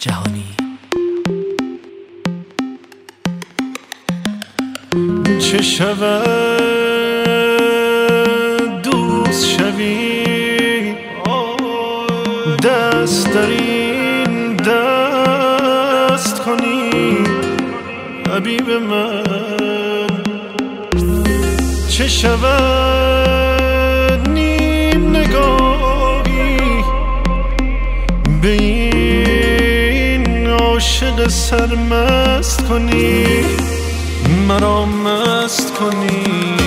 جهانی. چه شود دوست شوی، دست در این دست کنی حبیب من. چه شود نیم نگاهی به این عاشق سرمست کنی، مرا مست کنی.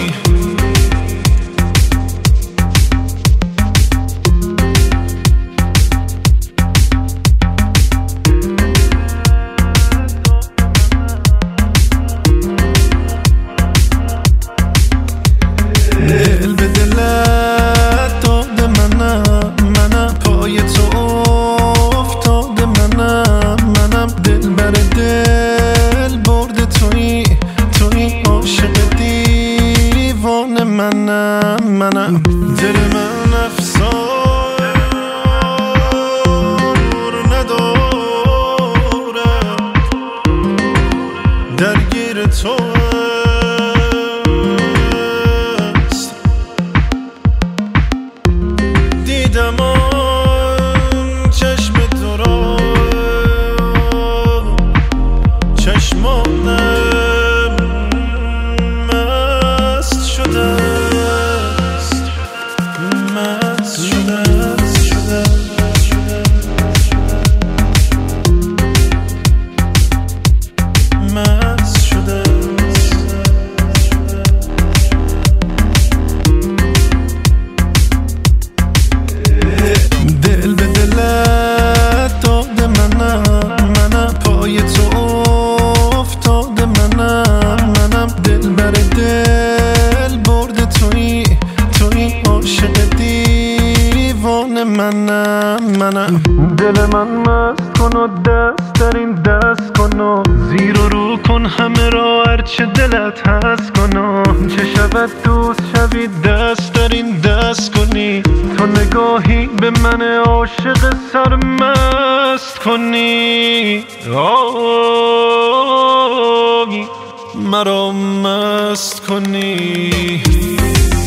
دل به دلت داده منم پای تو افتاده منم دل بر دل برده توی عاشق دیوانه منم دل من افسار ندارد درگیر تو است. دیدم آن چشم تو را، چشمانم دل به دلت داده منم پای تو افتاده منم دل بر دل برده توی عاشق دیوانه منم دل من مست کن و دست در این دست کن و زیر و رو کن همه را هرچه دلت هست کن و چه شود دوست شوی دست در این دست کنی، تو نگاهی به من عاشق سرمست کنی، مرا مست کنی.